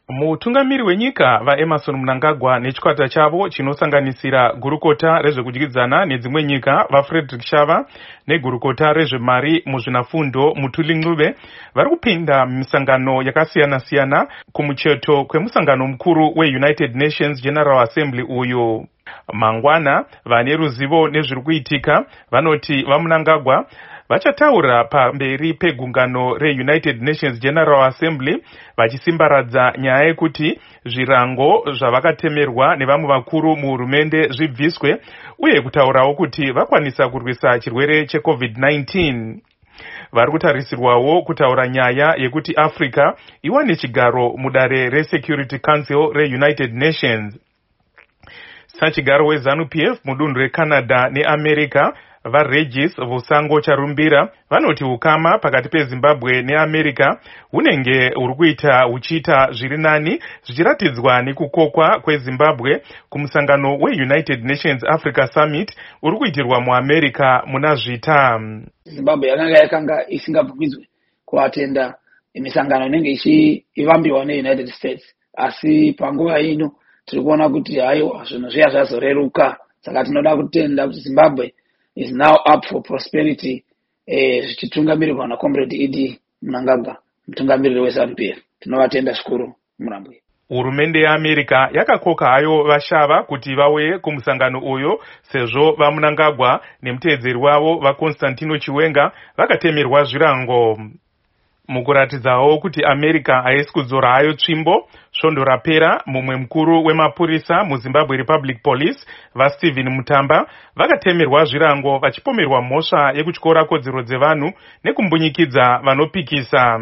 Mutungamiri wenyika vaEmmerson Mnangagwa nechikwata chavo chinosanganisira gurukota rezvekudyidzana nedzimwe nyika vaFrederick Shava negurukota rezvemari muzvinafundo Mutuli Ncube vari kupinda misangano yakasiyana-siyana kumucheto kwemusangano mukuru weUnited Nations General Assembly uyu. Mangwana vane ruzivo nezviri kuitika vanoti vaMnangagwa vachataura pamberi pegungano reUnited Nations General Assembly vachisimbaradza nyaya yekuti zvirango zvavakatemerwa nevamwe vakuru muhurumende zvibviswe uye kutaurawo kuti vakwanisa kurwisa chirwere cheCovid-19. Vari kutarisirwawo kutaura nyaya yekuti Africa iwane chigaro mudare reSecurity Council reUnited Nations. Sachigaro weZANU-PF mudunhu reCanada neAmerica vaRegis Vusango Charumbira vanoti ukama pakati peZimbabwe neAmerica hunenge huri kuita huchiita zviri nani zvichiratidzwa nekukokwa kweZimbabwe kumusangano weUnited Nations Africa Summit uri kuitirwa muAmerica muna zvita. Zimbabwe yakanga isingabvumidzwe kuatenda misangano inenge ichivambiwa neUnited States, asi panguva ino tiri kuona kuti hayo zvinhu zviya zvazoreruka. Saka tinoda kutenda kuti Zimbabwe is now up for prosperity, zvichitungamirirwa naComrade Idi Mnangagwa, mutungamiriri weZANU-PF. Tinovatenda zvikuru murambwe. Hurumende yeAmerica yakakoka hayo vashava kuti vauye kumusangano uyo sezvo vaMnangagwa nemuteedzeri wavo vaConstantino Chiwenga vakatemerwa zvirango. Mukuratidzawo kuti America haisi kudzora hayo tsvimbo, svondo rapera mumwe mukuru wemapurisa muZimbabwe Republic Police vaStephen Mutamba vakatemerwa zvirango vachipomerwa mhosva yekutyora kodzero dzevanhu nekumbunyikidzwa vanopikisa.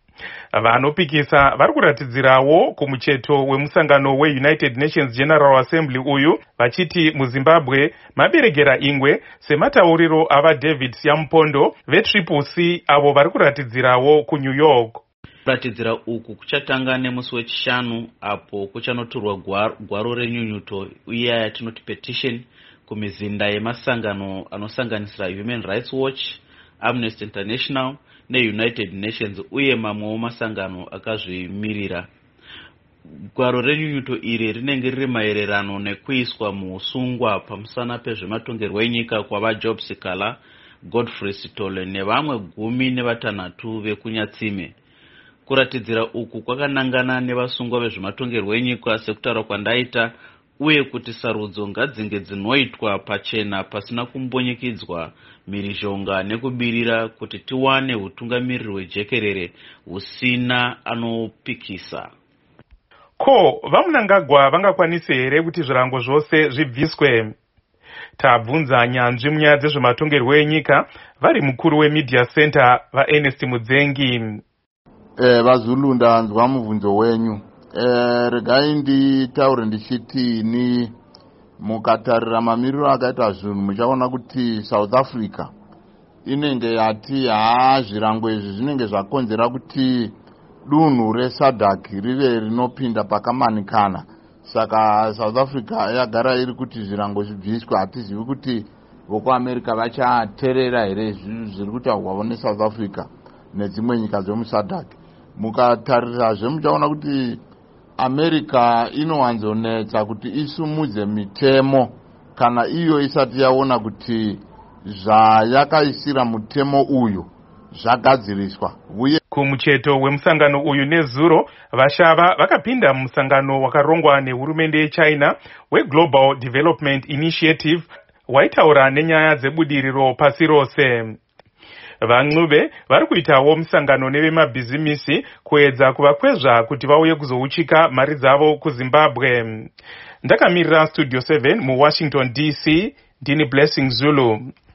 Vanopikisa vari kuratidzirawo kumucheto wemusangano weUnited Nations General Assembly uyu vachiti muZimbabwe maberegera ingwe sematauriro avaDavid Siampondo veCCC avo vari kuratidzirawo kuNew York. Kuratidzira uku kuchatanga nemusi wechishanu apo kuchanoturwa gwaro renyunyuto uye yatinoti petition kumizinda yemasangano anosanganisira Human Rights Watch, Amnesty International neUnited Nations uye mamwewo masangano akazvimirira. Gwaro renyunyuto iri rinenge riri maererano nekuiswa muusungwa pamusana pezvematongerwo enyika kwavaJob Sikala, Godfrey Sitole nevamwe 16 vekunyatsime. Kuratidzira uku kwakanangana nevasungwa vezvematongerwo enyika sekutaura kwandaita uye kuti sarudzo ngadzinge dzinoitwa pachena pasina kumbunyikidzwa mhirizhonga nekubirira kuti tiwane utungamiriri hwejekerere husina anopikisa. Ko vaMnangagwa vangakwanise here kuti zvirango zvose zvibviswe? Tabvunza nyanzvi munyaya dzezvematongerwo enyika vari mukuru weMedia Center vaErnest Mudzengi. Vazulu ndanzwa mubvunzo wenyu. Regai nditaure ndichiti ni mukatarira mamiriro akaita zvinhu muchaona kuti South Africa inenge yati zvirango izvi zvinenge zvakonzera kuti dunhu reSADC rive rinopinda pakamanikana. Saka South Africa yagara iri kuti zvirango zvibviswe. Hatizivi kuti vokuAmerica vachateerera here zviri kutaurwa neSouth Africa nedzimwe nyika dzemuSADC. Mukatarira muchaona kuti America inowanzonetsa kuti isumudze mitemo kana iyo isati yaona kuti zvayakaisira mutemo uyu zvagadziriswa. Kumucheto wemusangano uyu nezuro vashava vakapinda musangano wakarongwa nehurumende yeChina weGlobal Development Initiative waitaura nenyaya dzebudiriro pasi rose. VaNcube vari kuitawo musangano nevemabhizimisi kuedza kuvakwezva kuti vauye kuzouchika mari dzavo kuZimbabwe. Ndakamirira Studio 7 muWashington DC, ndini Blessing Zulu.